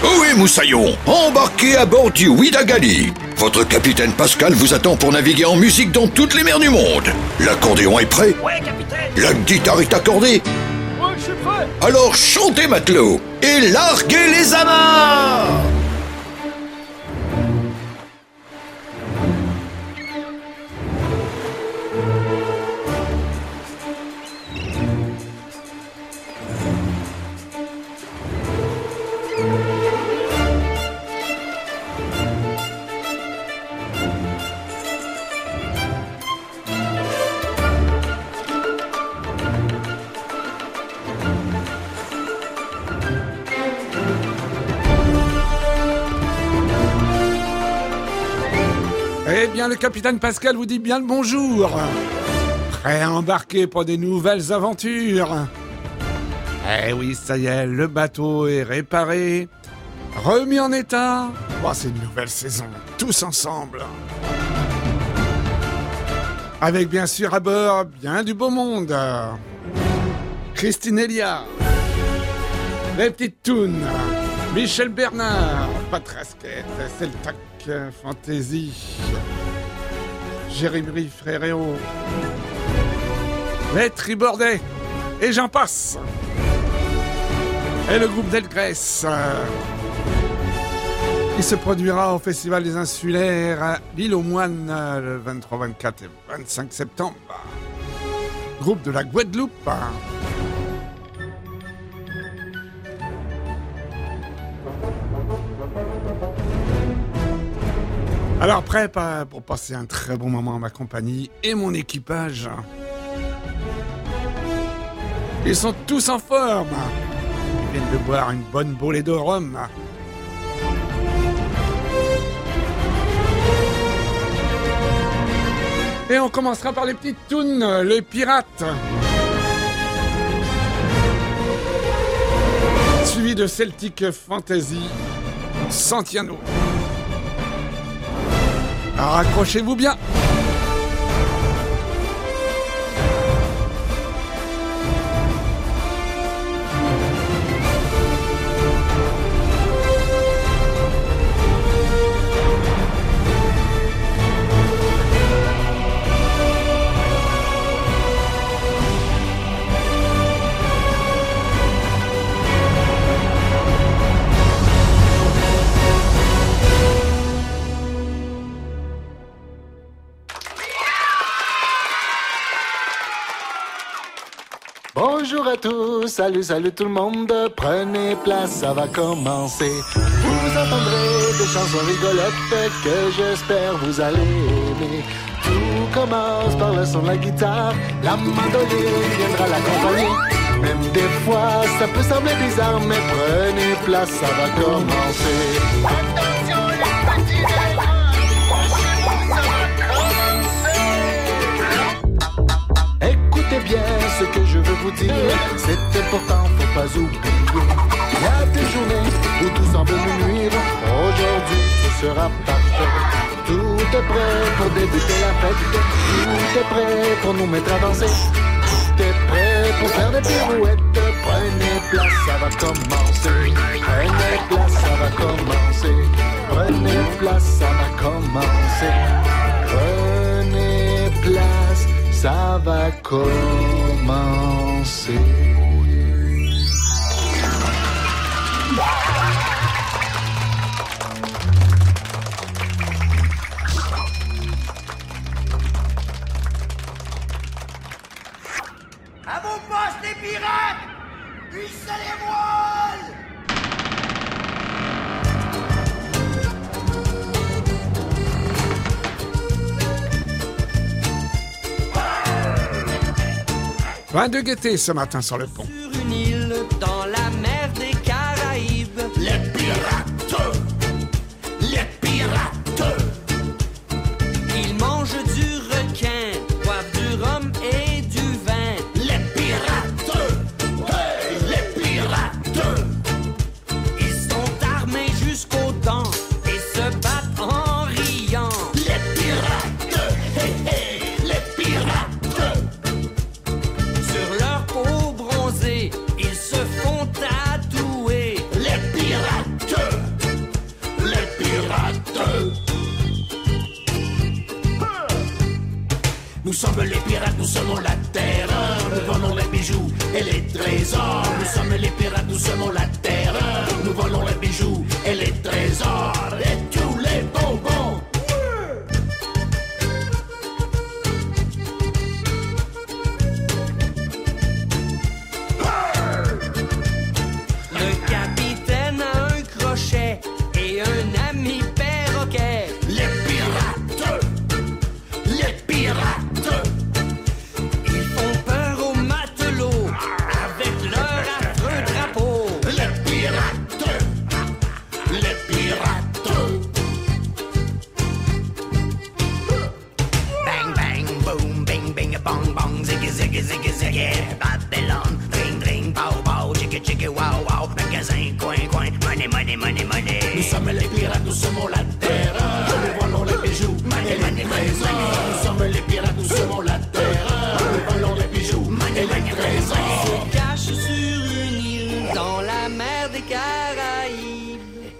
Oui, Moussaillon, embarquez à bord du Ouidagali. Votre capitaine Pascal vous attend pour naviguer en musique dans toutes les mers du monde. L'accordéon est prêt? Ouais, capitaine. La guitare est accordée? Ouais, je suis prêt. Alors chantez, matelot, et larguez les amarres! Eh bien, le capitaine Pascal vous dit bien le bonjour. Prêt à embarquer pour des nouvelles aventures. Eh oui, ça y est, le bateau est réparé, remis en état. Oh, c'est une nouvelle saison, tous ensemble. Avec bien sûr à bord, bien du beau monde. Christine Elia, les petites tounes, Michel Bernard, Patrasquette, Celtac Fantasy, Jérémy Frérot, les Tribordais, et j'en passe. Et le groupe d'Elgrès, qui se produira au Festival des Insulaires à l'Île aux Moines le 23, 24 et 25 septembre. Groupe de la Guadeloupe. Alors prêt pour passer un très bon moment en ma compagnie et mon équipage. Ils sont tous en forme. Ils viennent de boire une bonne bolée de rhum. Et on commencera par les petites tounes, les pirates. Suivi de Celtic Fantasy, Santiano. Alors accrochez-vous bien. Bonjour à tous, salut tout le monde, prenez place, ça va commencer. Vous entendrez des chansons rigolotes que j'espère vous allez aimer. Tout commence par le son de la guitare, la mandoline viendra l'accompagner. Même des fois ça peut sembler bizarre, mais prenez place, ça va commencer. Attention les petits nègres, branchez-vous, ça va commencer. Écoutez bien ce que je veux vous dire, c'est important, faut pas oublier. Il y a des journées où tout semble nous nuire, aujourd'hui tout sera parfait. Tout est prêt pour débuter la fête, tout est prêt pour nous mettre à danser. Tout est prêt pour faire des pirouettes, prenez place, ça va commencer. Prenez place, ça va commencer. Prenez place, ça va commencer. Prenez place, ça va commencer. À vos postes, les pirates! Hissez les voiles! Fin de gaieté ce matin sur le pont. Sur une île dans la mer des Caraïbes, Les pirates! Les pirates! ils mangent du requin, boivent du rhum et du vin. Les pirates! Hey! Les pirates! Ils sont armés jusqu'aux dents et se battent en riant. Les pirates! Hey! Hey! Les pirates! Sur leur peau bronzée, ils se font tatouer. Les pirates! sommes les pirates, nous semons la terreur. Nous volons les bijoux et les trésors. Nous sommes les pirates, nous semons la terreur. Nous volons les bijoux et les trésors. Et tous les bonbons. Le capitaine a un crochet et un ami perroquet. Les pirates. Les pirates. Ils font peur aux matelots avec leur affreux drapeau. Les pirates. Les pirates. Bang, bang, boom, bing, bing, bong, bong, ziggy, ziggy, ziggy, ziggy. Babylone, dring, dring, pow, pow, chicky, chicky, wow, wow. Magasin, coin, coin, money, money, money, money. Nous sommes les pirates, nous semons la terreur. Nous volons les bijoux et les trésors. Nous sommes les pirates, nous semons la terreur. Nous volons les bijoux et les trésors. Se cache sur une île dans la mer des Caraïbes.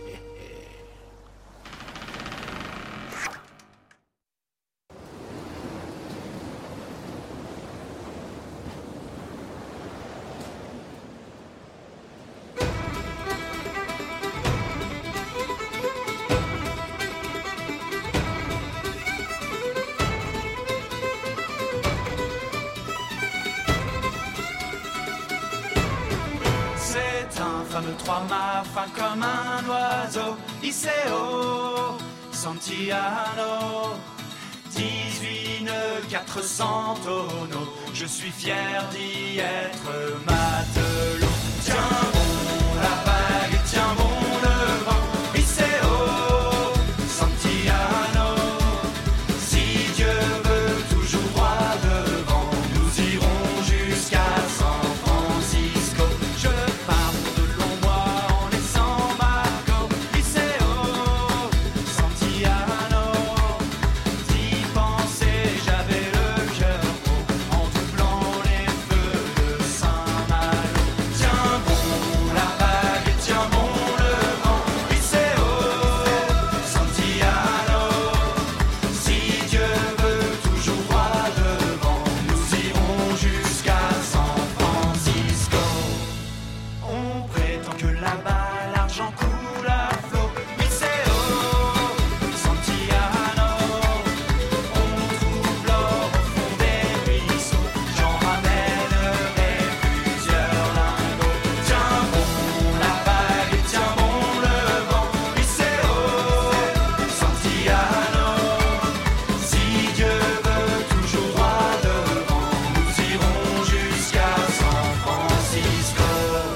C'est un fameux trois-mâts, fin comme un oiseau. Iseo, Santillano, 18 nœuds, 400 tonneaux. Je suis fier d'y être matelot. Tiens bon la vague, tiens bon le vent. Iseo, Santillano, si Dieu veut toujours droit devant, nous irons jusqu'à San Francisco. Je pars pour de longs mois en laissant Marco. Iseo, Santillano, d'y penser j'avais le cœur gros en doublant les feux de Saint-Malo. Tiens bon la vague et tiens bon le vent. Iseo, Santillano, si Dieu veut toujours droit devant, nous irons jusqu'à San Francisco. On prétend que là-bas l'argent coule à flot. Iseo, Santillano, on trouve l'or au fond des ruisseaux. J'en ramènerai plusieurs lingots. Tiens bon la vague et tiens bon le vent. Iseo, Santillano, si Dieu veut toujours droit devant, nous irons jusqu'à San Francisco.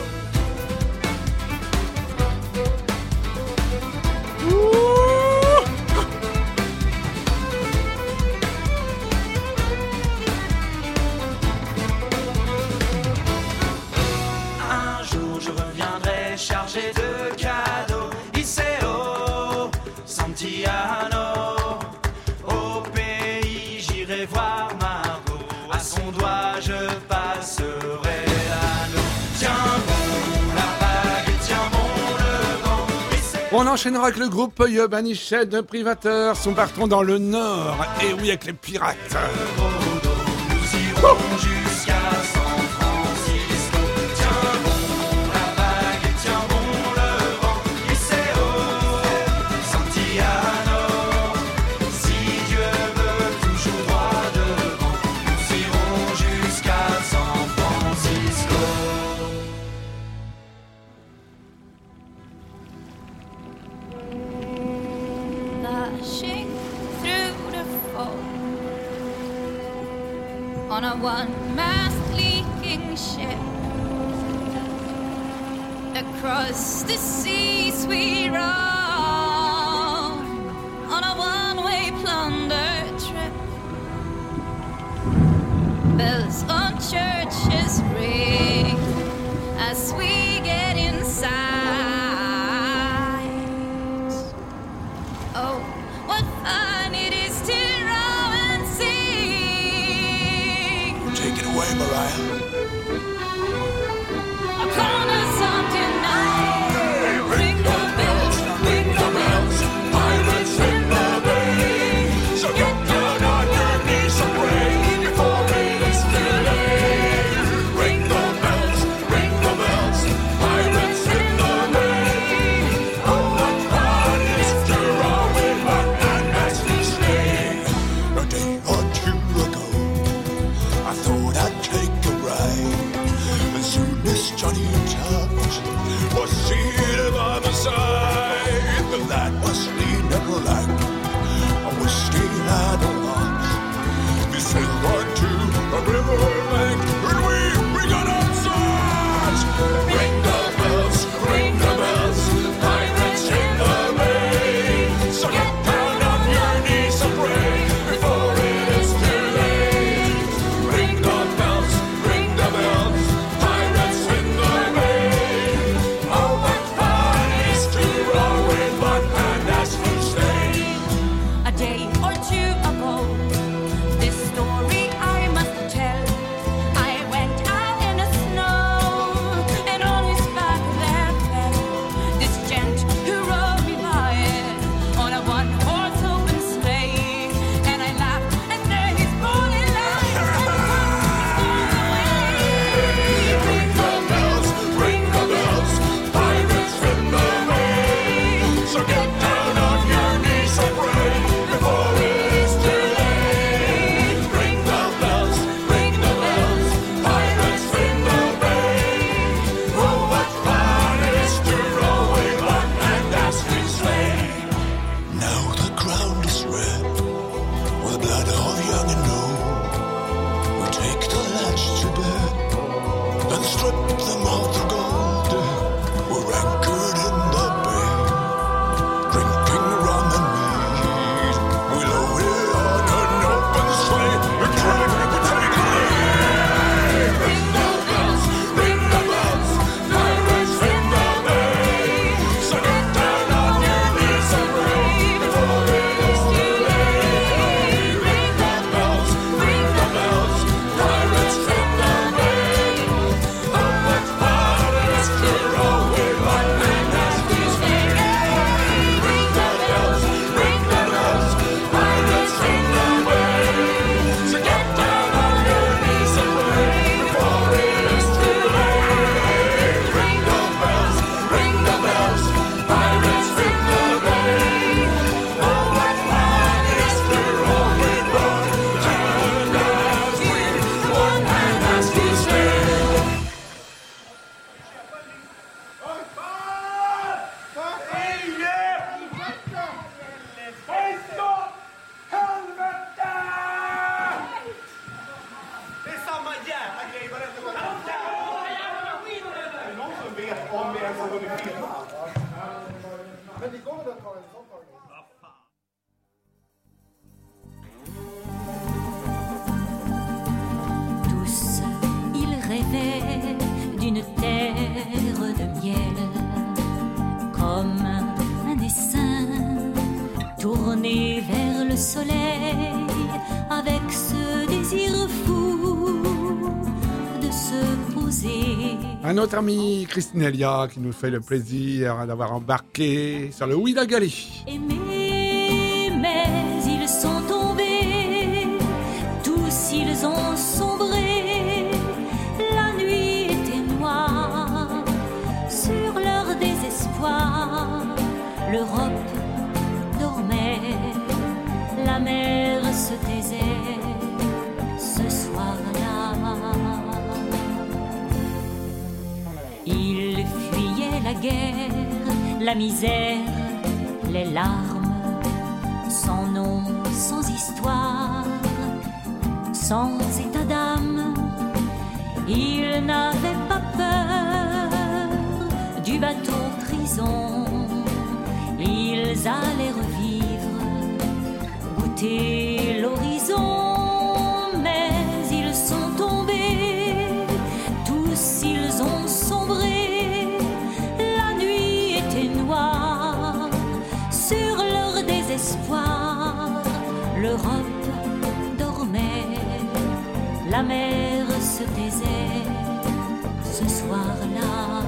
Un jour je reviendrai chargé de cadeaux. Iseo, Santillano, au pays j'irai voir Margot. À son doigt je passerai l'anneau. Tiens bon la vague et tiens bon le vent. Iseo, On enchaînera avec le groupe Yob Anichet de Privateur. Son partons dans le Nord. Et oui, avec les pirates. nous irons jusqu'à San Francisco. Tiens bon la vague et tiens bon le vent. Iseo, Santillano, si Dieu veut toujours droit devant, nous irons jusqu'à San Francisco. Dashing through the fog on a one-mast leaking ship. Across the seas we roam on a one-way plunder trip. Bells on churches ring as we get inside. Oh, what fun it is to row and sing. Take it away, Mariah. Upon a Sunday night, ring the bells, pirates in the bay. So get À notre amie Christine Elia qui nous fait le plaisir d'avoir embarqué sur le Ouida Gali. Aimés, mais ils sont tombés, tous ils ont sombré, la nuit était noire, sur leur désespoir, l'Europe dormait, la mer se taisait, ce soir-là. Ils fuyaient la guerre, la misère, les larmes, sans nom, sans histoire, sans état d'âme. Ils n'avaient pas peur du bateau prison. Ils allaient revivre, goûter l'horizon, mais ils sont tombés, tous ils ont sombré, la nuit était noire, sur leur désespoir, l'Europe dormait, la mer se taisait, ce soir-là.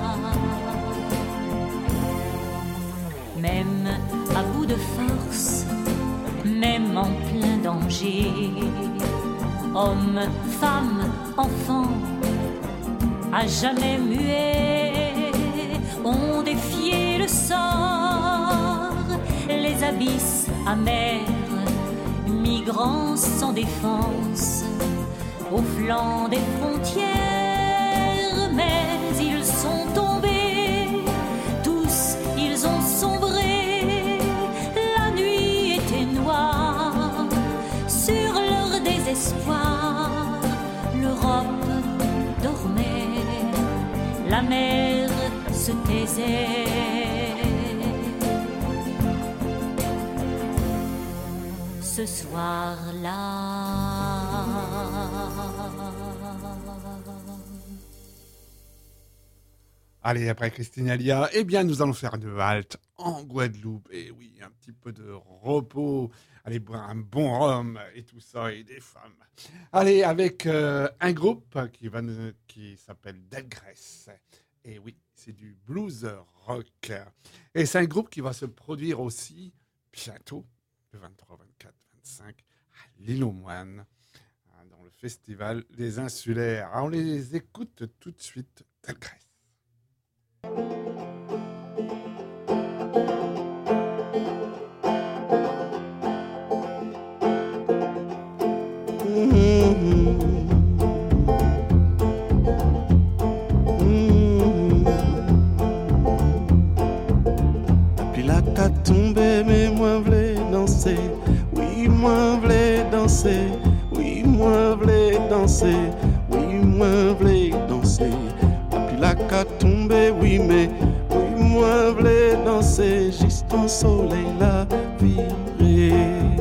Même à bout de force, même en plein danger, hommes, femmes, enfants, à jamais muets, ont défié le sort, les abysses amers, migrants sans défense, au flanc des frontières, mais ils sont tombés, tous ils ont sombré, la nuit était noire, sur leur désespoir, l'Europe dormait, la mer se taisait. Ce soir-là. Allez, après Christine Elia, eh bien, nous allons faire une halte en Guadeloupe. Et oui, un petit peu de repos. Allez, boire un bon rhum et tout ça, et des femmes. Allez, avec un groupe qui s'appelle Delgrès. Et oui, c'est du blues rock. Et c'est un groupe qui va se produire aussi bientôt, le 23, 24, 25, à l'Île aux Moines, dans le festival des Insulaires. Alors, on les écoute tout de suite, Delgrès. Puis la qu'a tombé, mais moi v'lais danser. Oui, moi v'lais danser. Oui, moi v'lais danser. Oui, moi v'lais danser. La qu'a tombé, oui, mais oui, moi v'lais danser, juste en soleil la virée.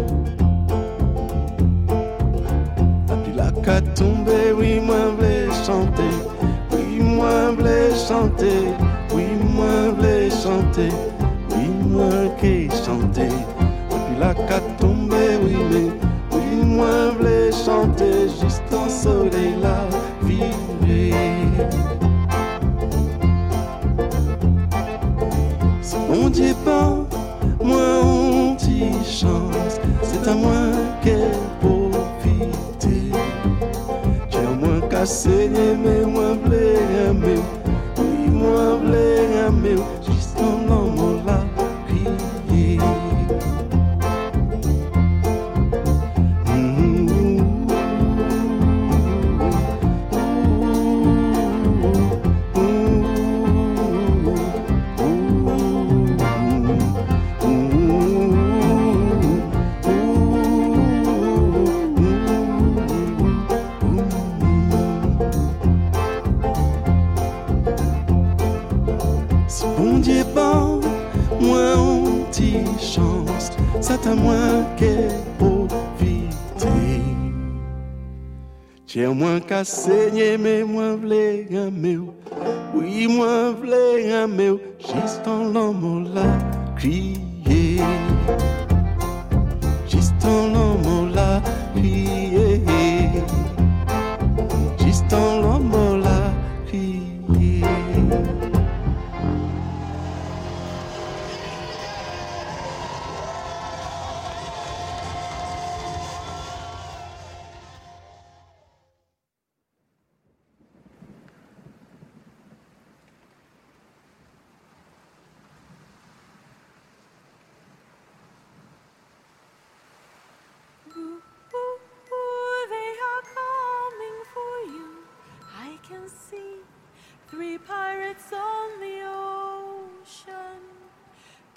Puis la qu'a tombé, oui, moi v'lais chanter, oui, moi v'lais chanter, oui, moi v'lais chanter, oui, moi qui chanter. Puis la qu'a tombé, oui, mais oui, moi v'lais chanter, juste en soleil la virée. Mon Dieu, pas moi on dit chance, c'est à moi qu'elle profite. J'ai au moins qu'à saigner, mais moi v'lais aimer. Oui, moi v'lais aimer, juste en l'homme la crier. C'est à moi qu'elle profite. J'ai moins qu'à saigner, mais moi v'lais aimer. Oui, moi v'lais aimer, juste en l'homme la crier. Juste en l'homme la crier. Juste en l'homme la crier.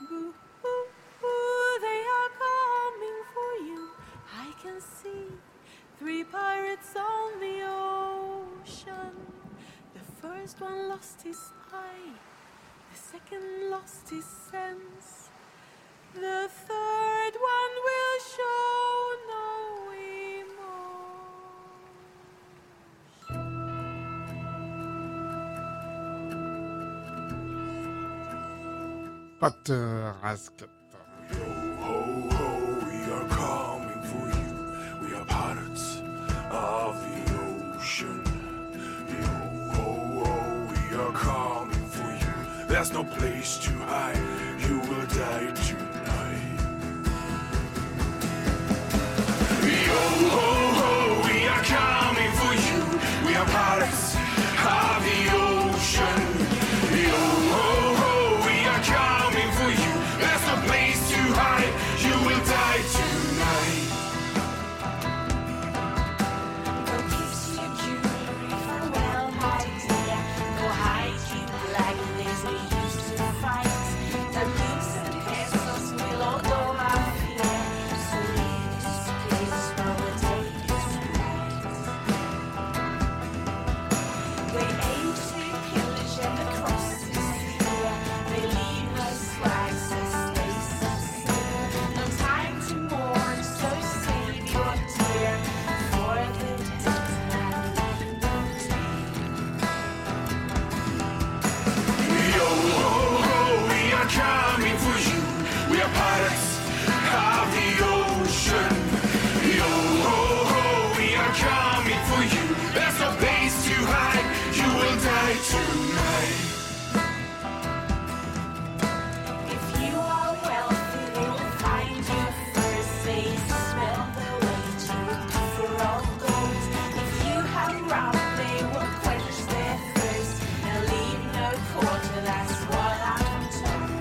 They are coming for you. I can see 3 pirates on the ocean. The first one lost his eye. The second lost his sense. The third one will show no Pater Rasket. Ho, ho, we are coming for you. We are pirates of the ocean. Yo, ho, ho, we are coming for you. There's no place to hide. You will die tonight. Yo, ho, ho, we are coming for you. We are pirates of the ocean. Yo, ho, ho, we are coming for you. There's no place to hide. You will die tonight. Go kiss your jewelry for well, my dear. Go hide you black days we used to fight. The blues and pesos will all go our fear. So leave this place while the day is bright. They aim to pillage and the cross is here. They leave us flags as they succeed. No time to mourn, so save your tear for the dead man leave no tear. Yo, ho, ho, we are coming for you. We are pirates of the ocean. Yo, ho, ho, we are coming for you. There's no place to hide. You will die tonight. If you are wealthy, they will find you first. They smell the way to for all gold. If you have rum, they will quench their thirst and leave no quarter. That's what I'm told.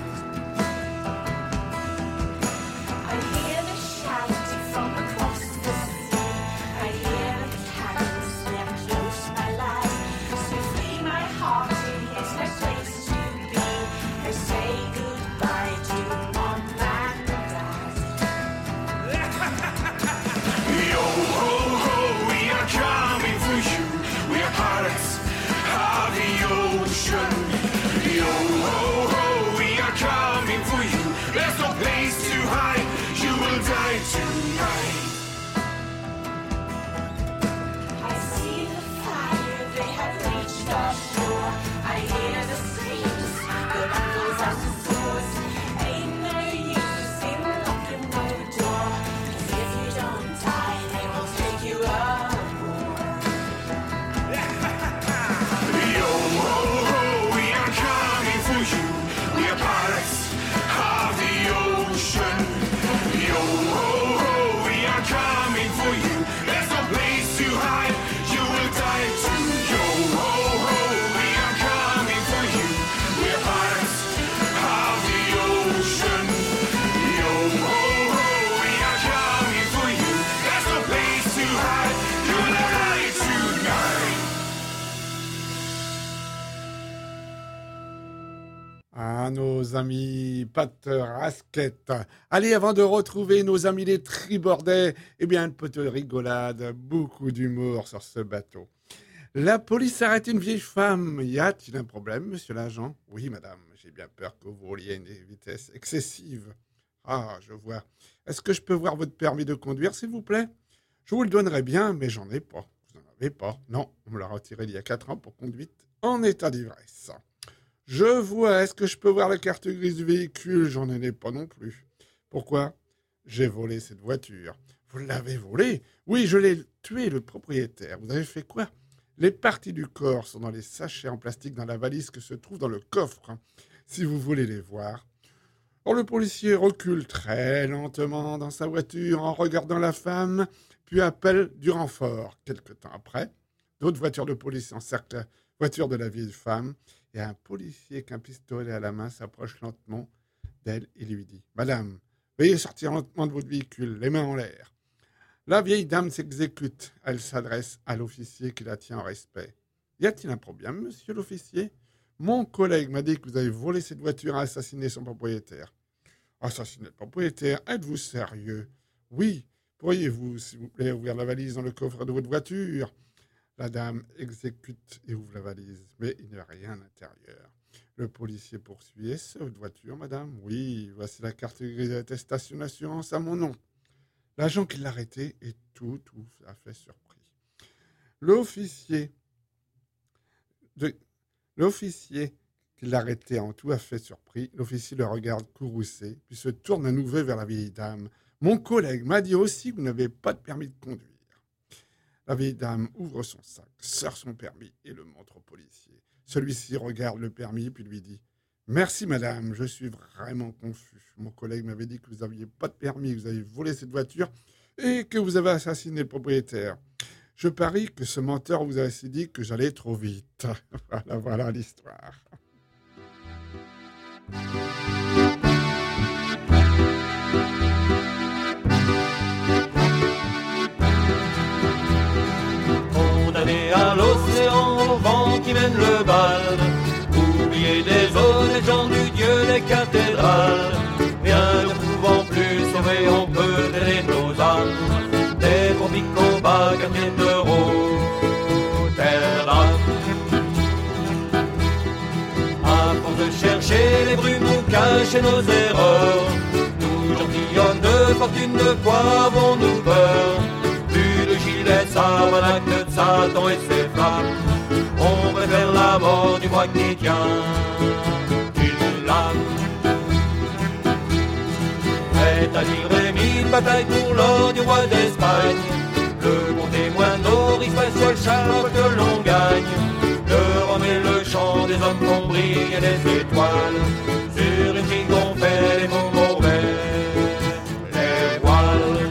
I hear the shouting from across the sea. I hear the cannons that close my life. So free my heart, it's no place to be. I say goodbye to mom and dad. Yo, ho, ho, we are coming for you. We are pirates of the ocean. Yo, ho, ho, we are coming for you. There's no place to hide. You will die tonight. I see the fire, they have reached our shore. I hear the screams, the buckles and the swords. Ain't no use in locking no door. 'Cause if you don't die, they will take you aboard. Yo, ho, ho, we are coming for you. We are pirates of the ocean. Yo, ho, ho, we are coming for you. There's no place to hide. You will die too. Yo, ho, ho, we are coming for you. We are pirates of the ocean. Yo, ho, ho, we are coming for you. There's no place to hide. You will die tonight. Ah, nos amis Pater Rasket. Allez, avant de retrouver nos amis les tribordais, eh bien, un peu de rigolade, beaucoup d'humour sur ce bateau. La police arrête une vieille femme. Y a-t-il un problème, monsieur l'agent? Oui, madame, j'ai bien peur que vous rouliez à une vitesse excessive. Ah, je vois. Est-ce que je peux voir votre permis de conduire, s'il vous plaît? Je vous le donnerais bien, mais j'en ai pas. Vous n'en avez pas? Non, on me l'a retiré il y a 4 ans pour conduite en état d'ivresse. Je vois. Est-ce que je peux voir la carte grise du véhicule? J'en ai pas non plus. Pourquoi? J'ai volé cette voiture. Vous l'avez volée? Oui, je l'ai tué, le propriétaire. Vous avez fait quoi? Les parties du corps sont dans les sachets en plastique dans la valise que se trouve dans le coffre, si vous voulez les voir. Or, le policier recule très lentement dans sa voiture en regardant la femme, puis appelle du renfort. Quelque temps après, d'autres voitures de police encerclent la voiture de la vieille femme, et un policier avec un pistolet à la main s'approche lentement d'elle et lui dit « Madame, veuillez sortir lentement de votre véhicule, les mains en l'air. » La vieille dame s'exécute. Elle s'adresse à l'officier qui la tient en respect. « Y a-t-il un problème, monsieur l'officier? Mon collègue m'a dit que vous avez volé cette voiture et assassiné son propriétaire. » Assassiné le propriétaire, êtes-vous sérieux? Oui. Pourriez-vous, s'il vous plaît, ouvrir la valise dans le coffre de votre voiture? La dame exécute et ouvre la valise, mais il n'y a rien à l'intérieur. Le policier poursuit. Est-ce votre voiture, madame? Oui, voici la carte d'attestation d'assurance à mon nom. L'agent qui l'a arrêté est tout à fait surpris. L'officier qui l'a arrêté en tout à fait surpris. L'officier le regarde courroucé, puis se tourne à nouveau vers la vieille dame. Mon collègue m'a dit aussi que vous n'avez pas de permis de conduire. La vieille dame ouvre son sac, sort son permis et le montre au policier. Celui-ci regarde le permis puis lui dit « Merci madame, je suis vraiment confus. Mon collègue m'avait dit que vous n'aviez pas de permis, que vous avez volé cette voiture et que vous avez assassiné le propriétaire. Je parie que ce menteur vous a aussi dit que j'allais trop vite. » Voilà l'histoire. Condamné à l'océan, au vent qui mène le bal, oublié des honnêtes gens du Dieu des cathédrales, bien ne pouvant plus sauver, on peut donner nos âmes, des tropiques combats, quartiers de Rotterdam. À force de chercher les brumes ou cacher nos erreurs, nous gentilshommes de fortune, de quoi avons-nous peur? Plus de gilets, Sabanac, de Satan et ses flammes, on préfère la mort du roi qui tient une lame. Prêt à livrer 1000 batailles pour l'or du roi d'Espagne, le bon témoin d'Oris Spatial Charles que l'on gagne. Le rhum et le chant des hommes font briller les étoiles, sur une fille qu'on fait les mots mauvais, les voiles.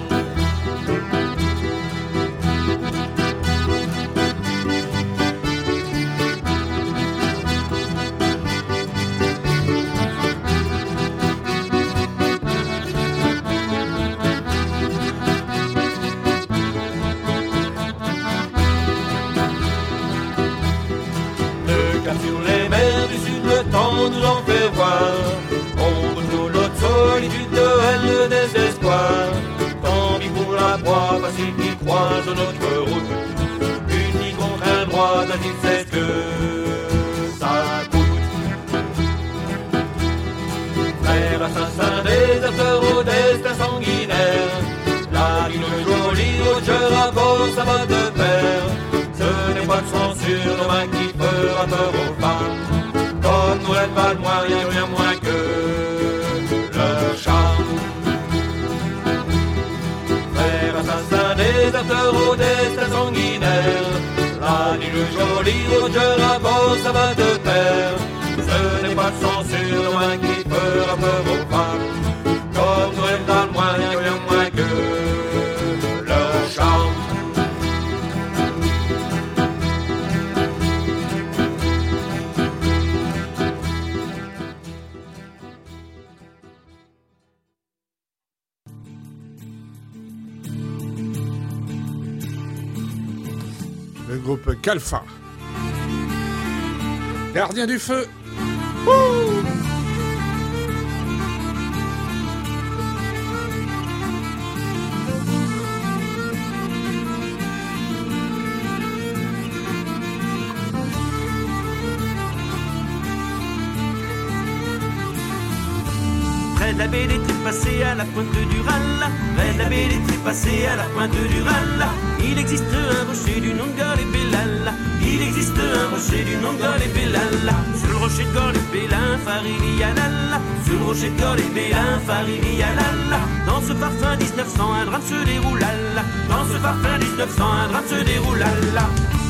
Sur les mers du sud, le temps nous en fait voir. On retrouve l'autre solitude de elle, le désespoir. Tant pis pour la proie facile qui croise notre route. Unis contre un droit d'asile, c'est ce que ça coûte. Frères assassins, déserteurs au destin sanguinaire, la ligne jolie, au jeu rapport, ça va de pair. Ce n'est pas de censure, nos mains qui fera peur aux femmes. Comme nous n'êtes pas de moi, rien moins que le charme. Frères assassins, déserteurs au destin sanguinaire, la ligne jolie, au jeu rapport, ça va de pair. Ce n'est pas de censure, nos mains qui fera peur aux femmes. Comme nous n'êtes pas de moi, rien moins que le charme. Le groupe Kalfa. Gardien du feu. Près de la baie des Trépassés à la pointe du Ralla, près de la baie des Trépassés à la pointe du Ralla, il existe un rocher du nom de Galébélala, il existe un rocher du nom de Galébélala. Sur le rocher de Galébélala, Farilialala, sur le rocher de Galébélala, Farilialala. Dans ce parfum 1900, un drame se déroule, là. Dans ce parfum 1900, un drame se déroule, là.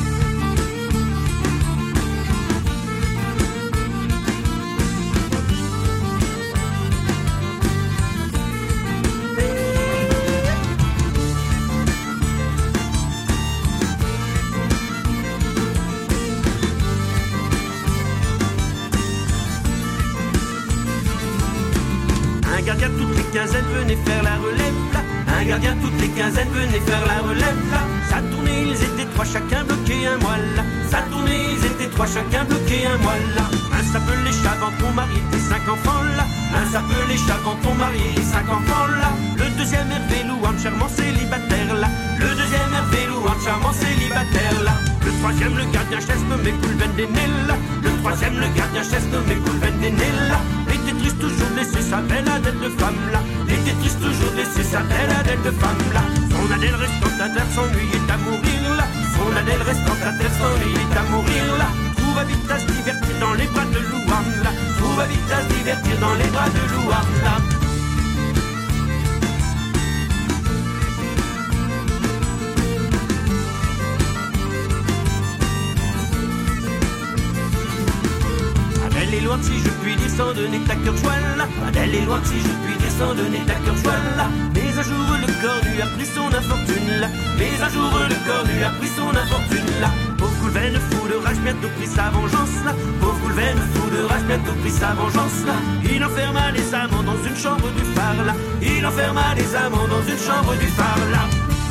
Un gardien toutes les quinzaines venait faire la relève là. Un gardien toutes les quinzaines venait faire la relève là. Ça tournait, ils étaient trois, chacun bloqué un moelle là. Ça tournait, ils étaient trois, chacun bloqué un moelle là. Un s'appelait Chavant, ton mari et 5 enfants là. Un s'appelait Chavant, ton mari et 5 enfants là. Le deuxième Hervé Louan, charmant célibataire là. Le deuxième Hervé Louan, charmant célibataire là. Le troisième, le gardien chasse nommé Coulven Denel. Le troisième, le gardien chasse nommé Coulven Denel. Il était triste toujours de laisser sa belle Adèle de femme là. Il était triste toujours de laisser sa belle Adèle de femme là. Son Adèle restant à terre s'ennuyait à mourir là. Son Adèle restant à terre s'ennuyait à mourir là. Trouva vite à se divertir dans les bras de Louam là. Trouva vite à se divertir dans les bras de Louam là. Adèle est loin si je puis dire sans donner ta cœur joie là. Adèle est loin si je puis dire sans donner ta cœur joie là. Mais un jour le corps lui a pris son infortune là. Mais un jour le corps lui a pris son infortune là. Pauvre Coulven fou de rage bientôt pris sa vengeance là. Pauvre Coulven fou de rage bientôt pris sa vengeance là. Il enferma les amants dans une chambre du phare là. Il enferma les amants dans une chambre du phare là.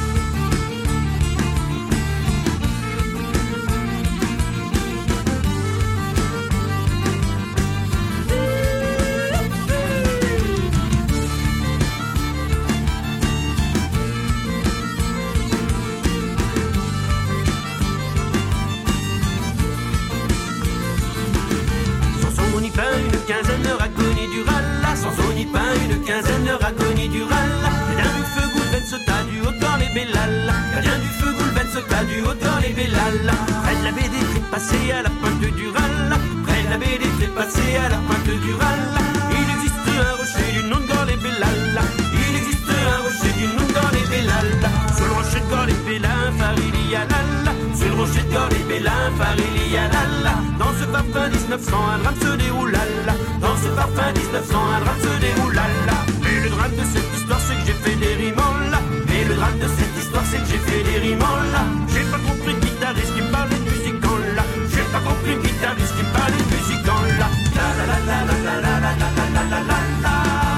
Agonie du râle, gardien du feu Goulven sauta du haut dans les bellales. Gardien du feu Goulven sauta du haut dans les bellales. Près de la baie des trépassés à la pointe du râle. Près de la baie des trépassés à la pointe du râle. Il existe un rocher du nom de Gorle et Bellal. Il existe un rocher du nom de Gorle et Bellal. Sur le rocher de Gorle et Bellal, Farili Yalal. Sur le rocher de Gorle et Bellal, Farili Yalal. Dans ce parfum 1900, un drame se déroule. Dans ce parfum 1900, un drame se déroule. Mais le drame de cette histoire, c'est que j'ai fait des rimes là. Mais le drame de cette histoire, c'est que j'ai fait des rimes là. J'ai pas compris le guitariste qui me parlait de musique là. J'ai pas compris le guitariste qui me parlait de musique là. La la la la la la la la la la la la la.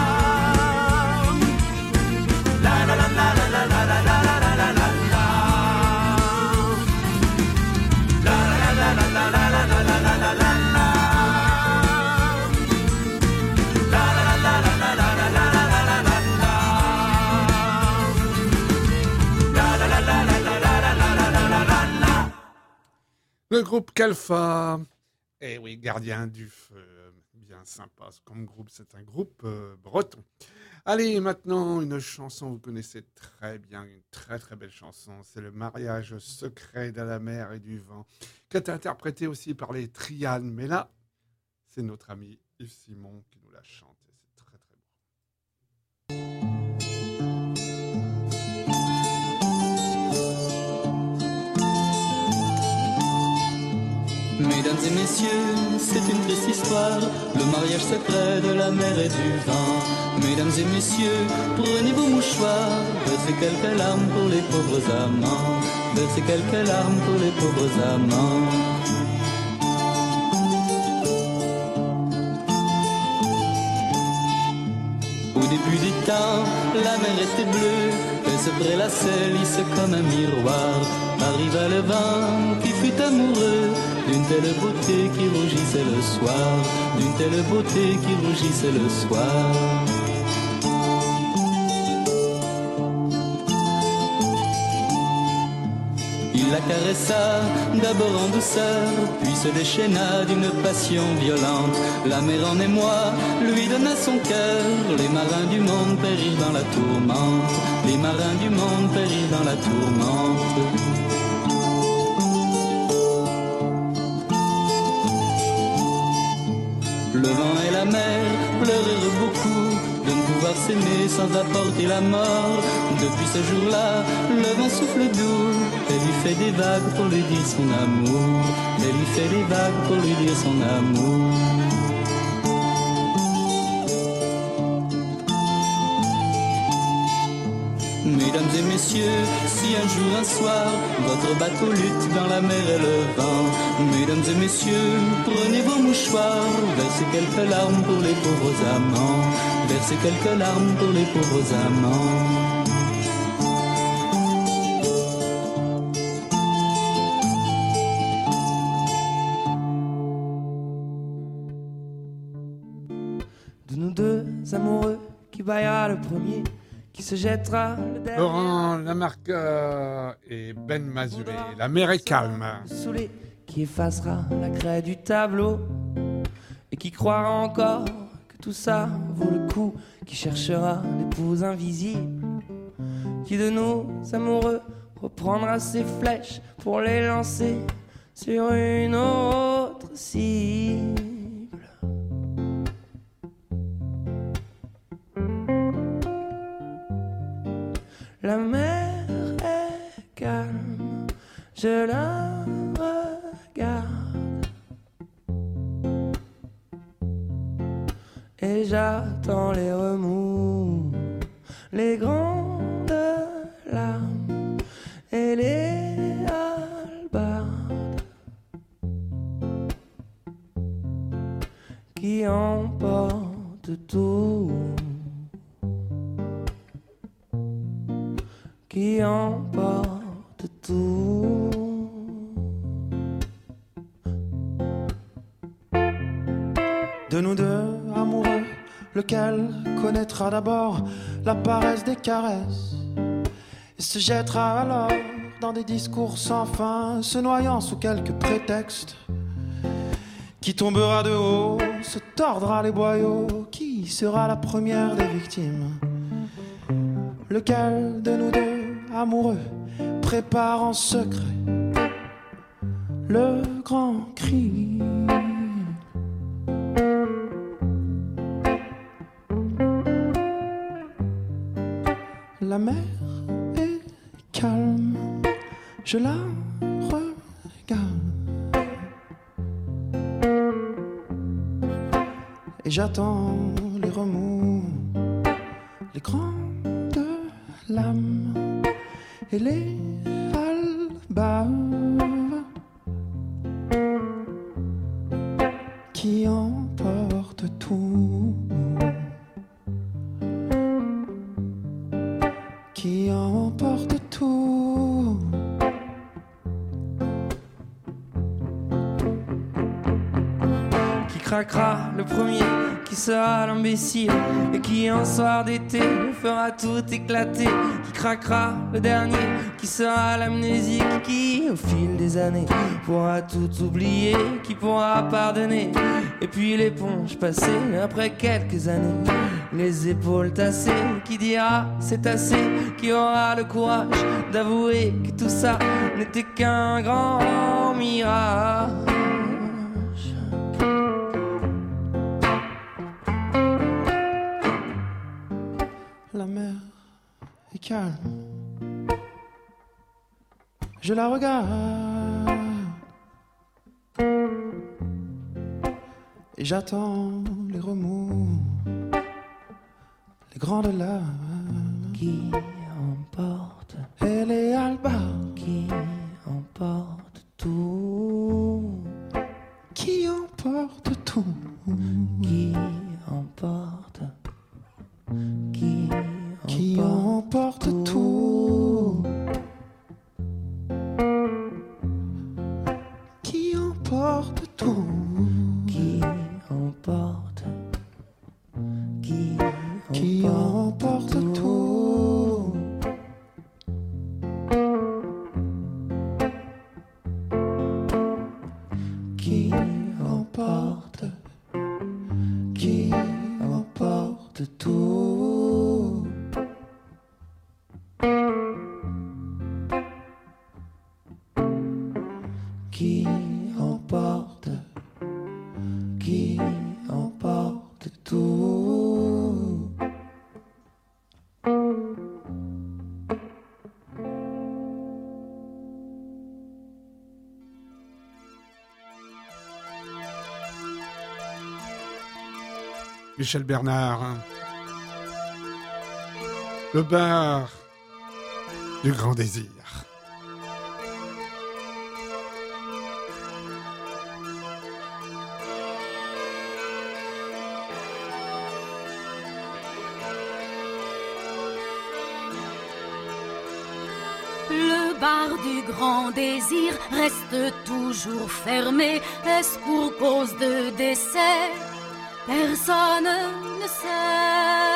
La la la la la la la la la la la la la. La la la la la la la la la la la la. Le groupe Kalfa. Eh oui, Gardien du Feu. Bien sympa comme groupe, c'est un groupe breton. Allez, maintenant, une chanson, vous connaissez très bien, une très très belle chanson. C'est le mariage secret de la mer et du vent, qui est interprété aussi par les Trianes. Mais là, c'est notre ami Yves Simon qui nous la chante. Et c'est très très beau. Mesdames et messieurs, c'est une triste histoire, le mariage secret de la mer et du vent. Mesdames et messieurs, prenez vos mouchoirs, versez quelques larmes pour les pauvres amants, versez quelques larmes pour les pauvres amants. Au début des temps, la mer était bleue, elle se prélassait lisse comme un miroir. Arriva le vent qui fut amoureux d'une telle beauté qui rougissait le soir, d'une telle beauté qui rougissait le soir. Il la caressa d'abord en douceur, puis se déchaîna d'une passion violente. La mer en émoi lui donna son cœur, les marins du monde périrent dans la tourmente, les marins du monde périrent dans la tourmente. Le vent et la mer pleurèrent beaucoup de ne pouvoir s'aimer sans apporter la mort. Depuis ce jour-là, le vent souffle doux, elle lui fait des vagues pour lui dire son amour, elle lui fait des vagues pour lui dire son amour. Mesdames et messieurs, si un jour, un soir, votre bateau lutte dans la mer et le vent, mesdames et messieurs, prenez vos mouchoirs, versez quelques larmes pour les pauvres amants, versez quelques larmes pour les pauvres amants. amoureux qui baillera le premier, qui se jettera le dernier. Laurent Lamarque et Ben Mazuré, la mer est calme. Saoulé, qui effacera la craie du tableau et qui croira encore que tout ça vaut le coup, qui cherchera l'épouse invisible, qui de nous amoureux reprendra ses flèches pour les lancer sur une autre cible. La mer est calme, je la regarde et j'attends les remous, les grandes larmes et les hallebardes qui emportent tout, qui emporte tout. De nous deux, amoureux, lequel connaîtra d'abord la paresse des caresses et se jettera alors dans des discours sans fin, se noyant sous quelques prétextes, qui tombera de haut, se tordra les boyaux, qui sera la première des victimes? Lequel de nous deux, amoureux, prépare en secret le grand cri? La mer est calme, je la regarde et j'attends les remous, les grandes lames et les hallebardes qui emportent tout, qui emportent tout. Qui craquera le premier, qui sera l'imbécile et qui un soir d'été fera tout éclater, qui craquera le dernier, qui sera l'amnésique, qui au fil des années pourra tout oublier, qui pourra pardonner et puis l'éponge passée après quelques années, les épaules tassées, qui dira c'est assez, qui aura le courage d'avouer que tout ça n'était qu'un grand mirage. La mer est calme, je la regarde et j'attends les remous, les grandes larmes qui emportent et les hallebardes qui emportent tout, qui emportent tout, qui emportent, qui emportent tout, qui emporte tout, qui emporte, qui emporte tout, qui emporte, qui emporte tout. Qui emporte, qui emporte tout. Michel Bernard, le bar du grand désir. Le bar du grand désir reste toujours fermé. Est-ce pour cause de décès? Personne ne sait.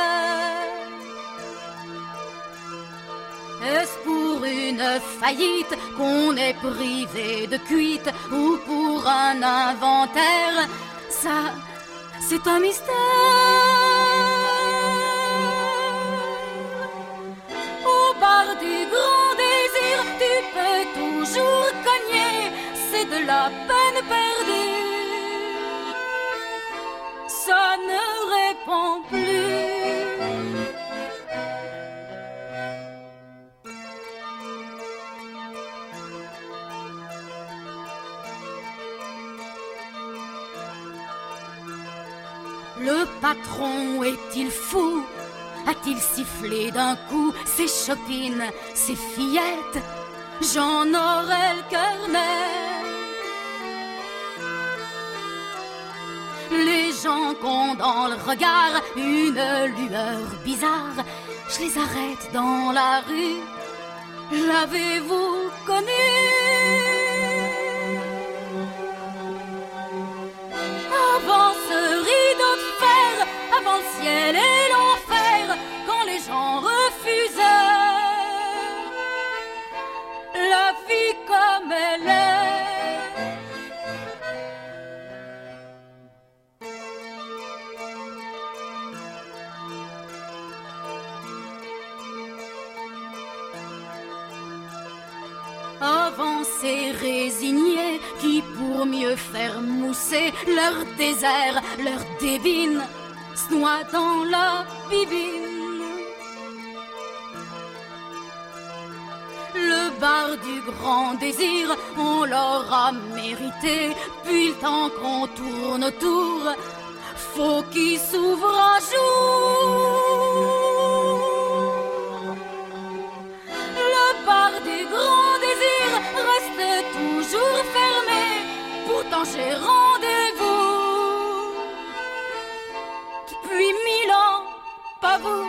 Est-ce pour une faillite qu'on est privé de cuite ou pour un inventaire? Ça, c'est un mystère. Au bar du grand désir, tu peux toujours cogner, c'est de la peine perdue. Ça ne répond plus. Le patron est-il fou? A-t-il sifflé d'un coup ses chopines, ses fillettes? J'en aurais le cœur net. Les gens qu'ont dans le regard une lueur bizarre, je les arrête dans la rue. L'avez-vous connu? Avant ce rideau de fer, avant le ciel et l'enfer, quand les gens refusaient la vie comme elle est. Avant ces résignés qui, pour mieux faire mousser leur désert, leur débine, se noient dans la bibine. Le bar du grand désir, on l'aura mérité, puis le temps qu'on tourne autour, faut qu'il s'ouvre un jour. Le bar du grand désir reste toujours fermé, pourtant j'ai rendez-vous. Depuis 1000 ans, pas vous.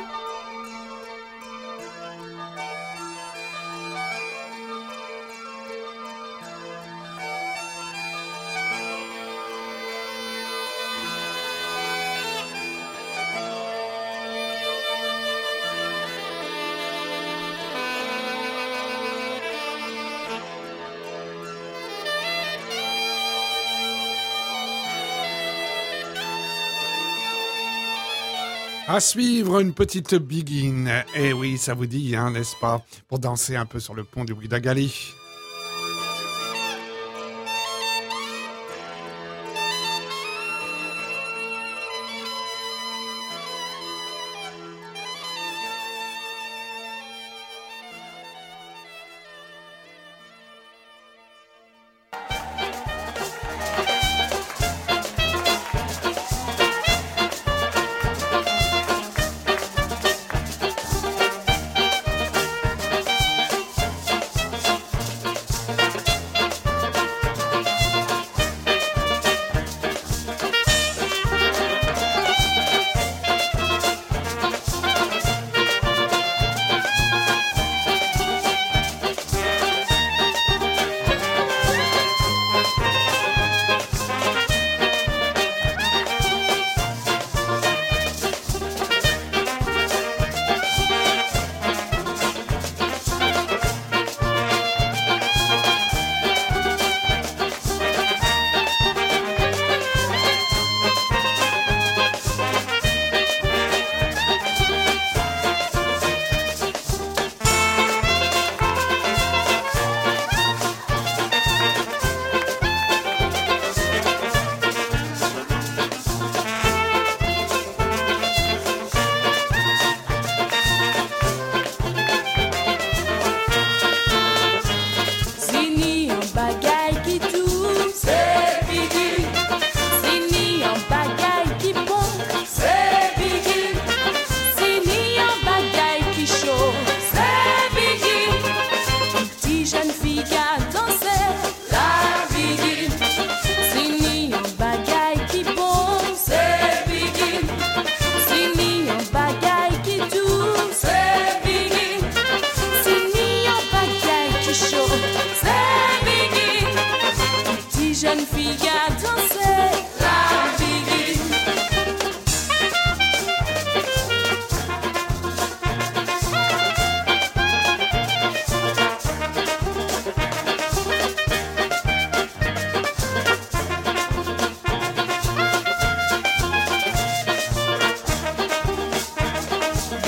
À suivre, une petite biguine. Eh oui, ça vous dit, hein, n'est-ce pas? Pour danser un peu sur le pont du Ouidagali.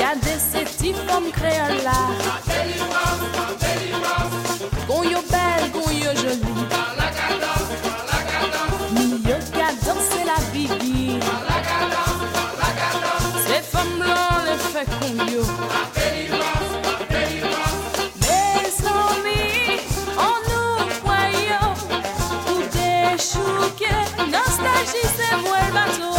Gardez ces petits femmes créoles là. Gon yo belle, gon yo jolie. Nous yo ka danser la bibi. Ces femmes blancs les fait qu'on yo. Mes amis, on nous croyons. Ou des chouquets, nostalgie c'est moi le bateau.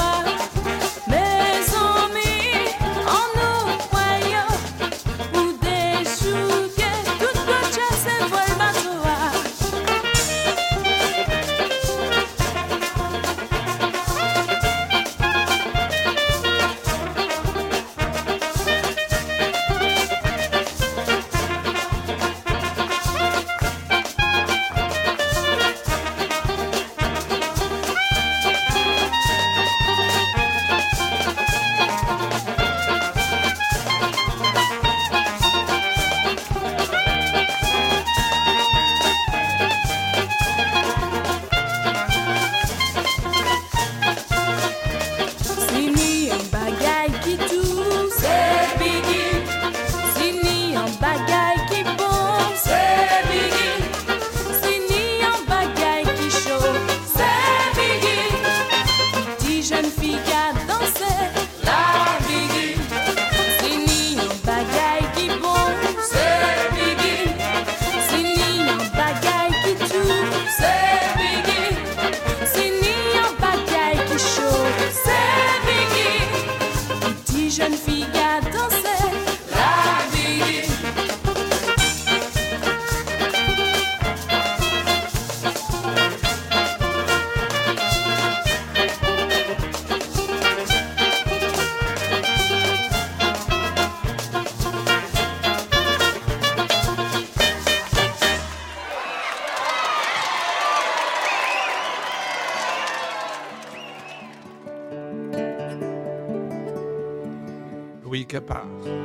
Louis Capard.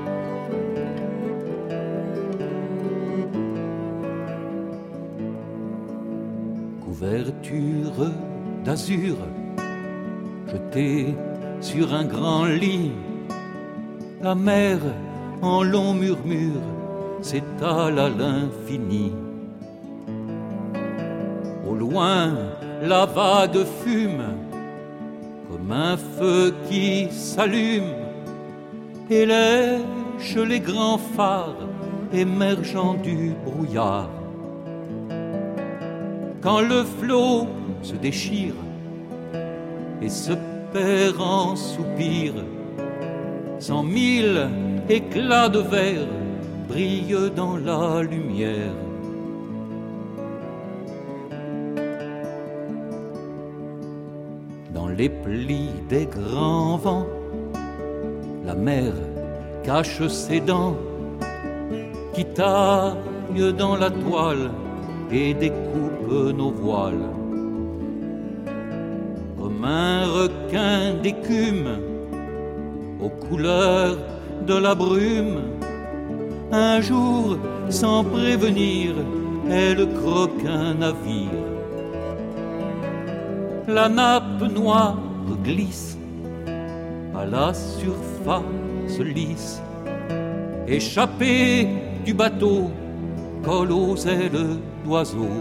Couverture d'azur, jetée sur un grand lit, la mer en long murmure s'étale à l'infini. Au loin, la vague fume comme un feu qui s'allume et lèche les grands phares émergeant du brouillard. Quand le flot se déchire et se perd en soupirs, 100 000 éclats de verre brillent dans la lumière. Dans les plis des grands vents, la mer cache ses dents qui taillent dans la toile et découpe nos voiles. Comme un requin d'écume aux couleurs de la brume, un jour sans prévenir elle croque un navire. La nappe noire glisse à la surface lisse, échappée du bateau colle aux ailes d'oiseaux.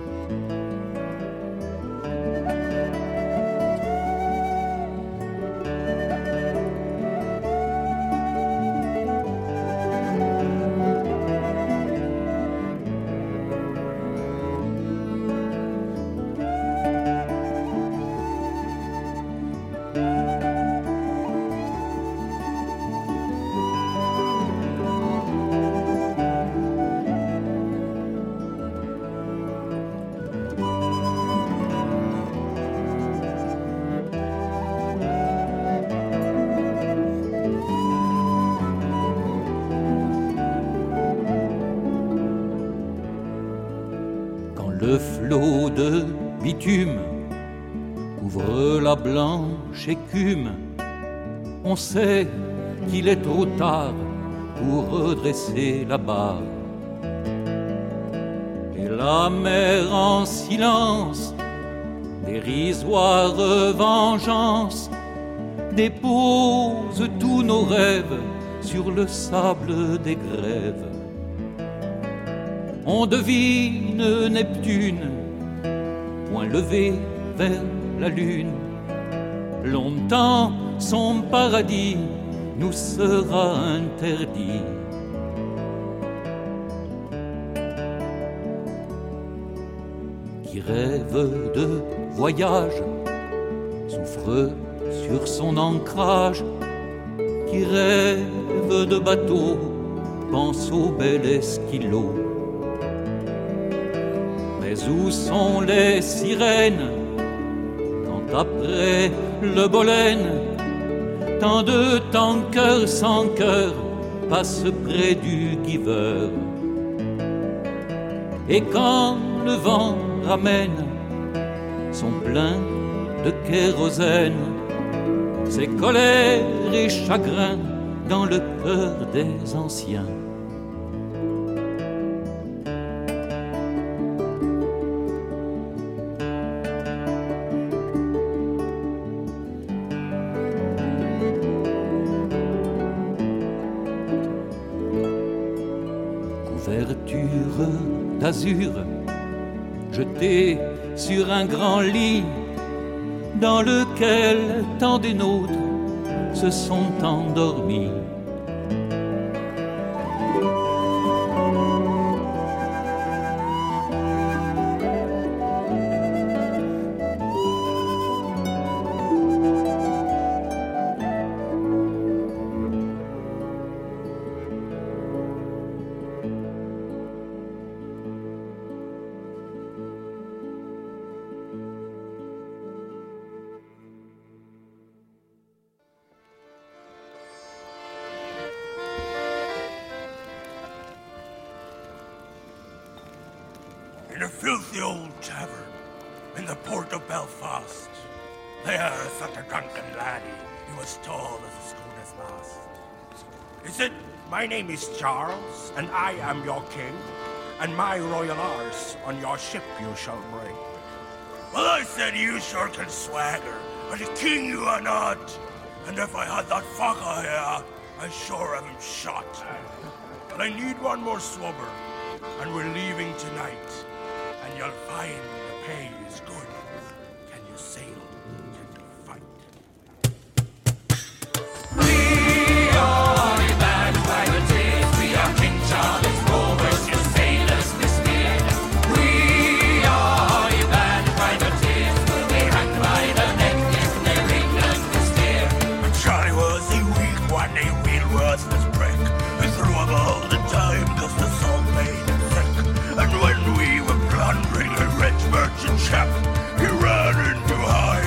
Le flot de bitume couvre la blanche écume. On sait qu'il est trop tard pour redresser la barre. Et la mer en silence, dérisoire vengeance, dépose tous nos rêves sur le sable des grèves. On devine Neptune, point levé vers la lune. Longtemps son paradis nous sera interdit. Qui rêve de voyage souffre sur son ancrage, qui rêve de bateau pense au bel Esquilot. Mais où sont les sirènes quand après le Bolène tant de tankers sans cœur passent près du Giver? Et quand le vent ramène son plein de kérosène, ses colères et chagrins dans le cœur des anciens. Couverture d'azur jetée sur un grand lit dans lequel tant des nôtres se sont endormis. In a filthy old tavern in the port of Belfast, there sat a drunken laddie who was tall as a schooner's mast. He said, "My name is Charles, and I am your king, and my royal arse on your ship you shall bring." Well, I said, "You sure can swagger, but a king you are not, and if I had that fucker here, I'd sure have him shot. But I need one more swabber, and we're leaving tonight. And you'll find the pay is good. Can you sail? Can you fight? We are your band privateers. We are King Charles rovers, your sailors dismayed. We are your band privateers. We'll be hanged by the neck if their England is dear. But Charlie was a weak one, a real worthless prick. We threw him all the time cause the salt made him sick. And when we were plundering a rich merchant ship, he ran into high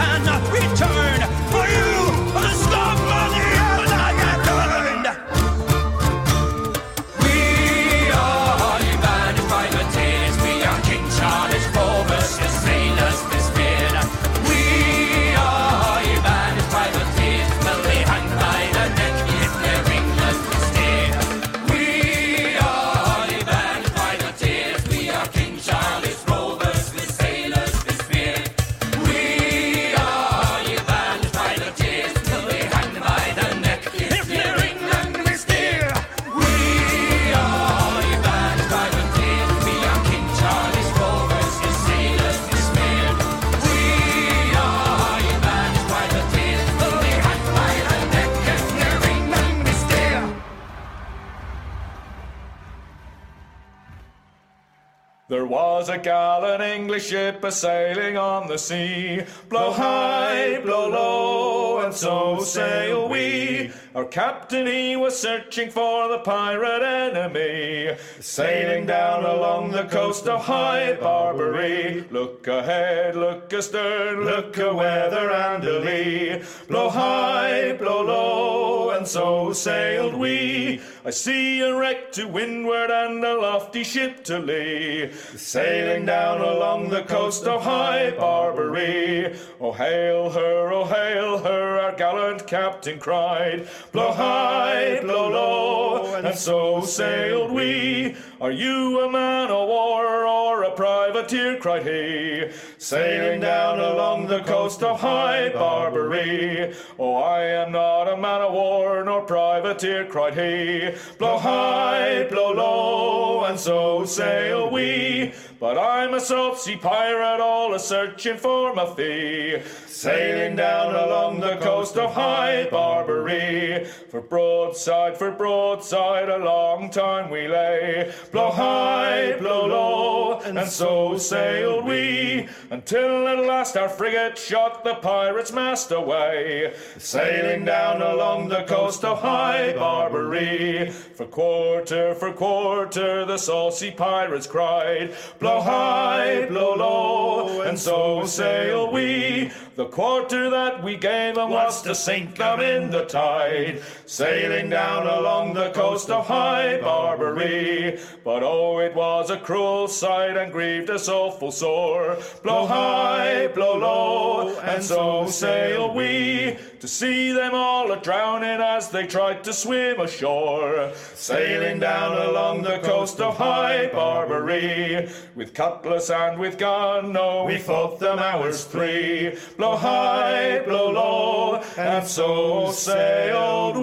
cannot return. For you are the scum of the earth I have learned. We are Lebanon's privateers. We are King Charles Forbes, the sailors misfeared. We are Lebanon's privateers. Will they hang by the neck if their ringless will steer? We are Lebanon's privateers. We are King Charles Forbes, the sailors misfeared. We are Lebanon's privateers. Will they hang by the neck if their ringless will steer? We are Lebanon's privateers. We are King Charles Forbes, the sailors misfeared. We are Lebanon's privateers. Will they hang by the neck if their ringless will steer? There was a gallant English ship a-sailing on the sea. Blow high, blow low, and so sail we. Our captain, he was searching for the pirate enemy, sailing down along the coast of High Barbary. Look ahead, look astern, look a-weather and a lee. Blow high, blow low, and so sailed we. I see a wreck to windward and a lofty ship to lee, sailing down along the coast of High Barbary. Oh hail her, our gallant captain cried. Blow high, blow low, and so sailed we. Are you a man of war or a privateer, cried he, sailing down along the coast of High Barbary. Oh, I am not a man of war nor privateer, cried he. Blow high, blow low, and so sail we. But I'm a salt sea pirate, all a-searching for my fee, sailing down along the coast of High Barbary. For broadside, a long time we lay. Blow high, blow low, and so sailed we, until at last our frigate shot the pirate's mast away, sailing down along the coast of High Barbary. For quarter, the saucy pirates cried. Blow high, blow low, and so sail we. The quarter that we gave them was to sink them in the tide, sailing down along the coast of High Barbary. But oh, it was a cruel sight and grieved us awful sore. Blow high, blow low, and so sail we, to see them all a-drowning as they tried to swim ashore, sailing down along the coast of High Barbary. With cutlass and with gun, no, we fought them hours 3. Blow high, blow low, and so sailed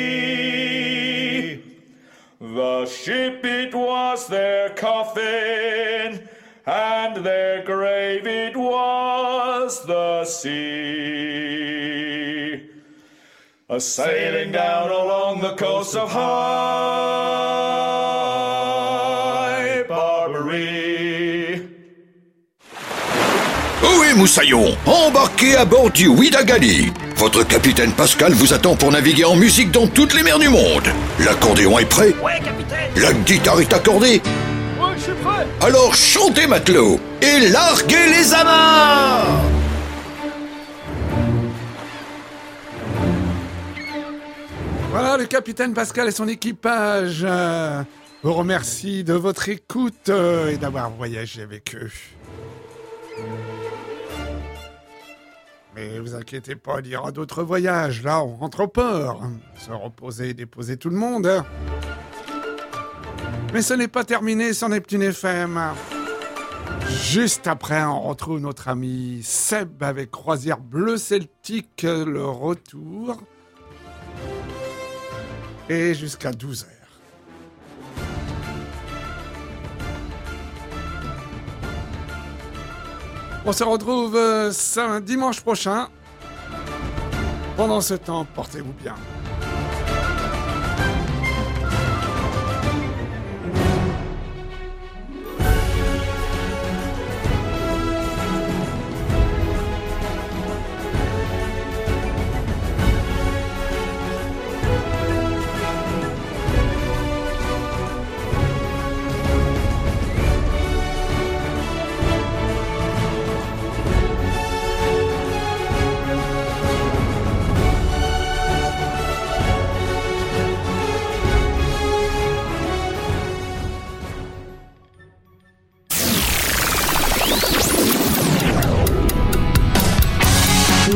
we. The ship, it was their coffin, and their grave it was the sea, a-sailing down along the coast of High Barbary. Ohé Moussaillon, embarquez à bord du Ouidagali. Votre capitaine Pascal vous attend pour naviguer en musique dans toutes les mers du monde. L'accordéon est prêt? Ouais, capitaine. La guitare est accordée? Ouais, je suis prêt. Alors chantez, matelot, et larguez les amarres! Voilà, le capitaine Pascal et son équipage vous remercie de votre écoute et d'avoir voyagé avec eux. Mais vous inquiétez pas, il y aura d'autres voyages. Là, on rentre au port. Se reposer et déposer tout le monde. Mais ce n'est pas terminé sur Neptune FM. Juste après, on retrouve notre ami Seb avec Croisière Bleu Celtique, le retour. Et jusqu'à 12h. On se retrouve dimanche prochain. Pendant ce temps, portez-vous bien.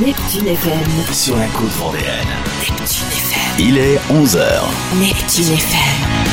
Neptune FM. Sur la côte vendéenne. Neptune FM. Il est 11h. Neptune FM.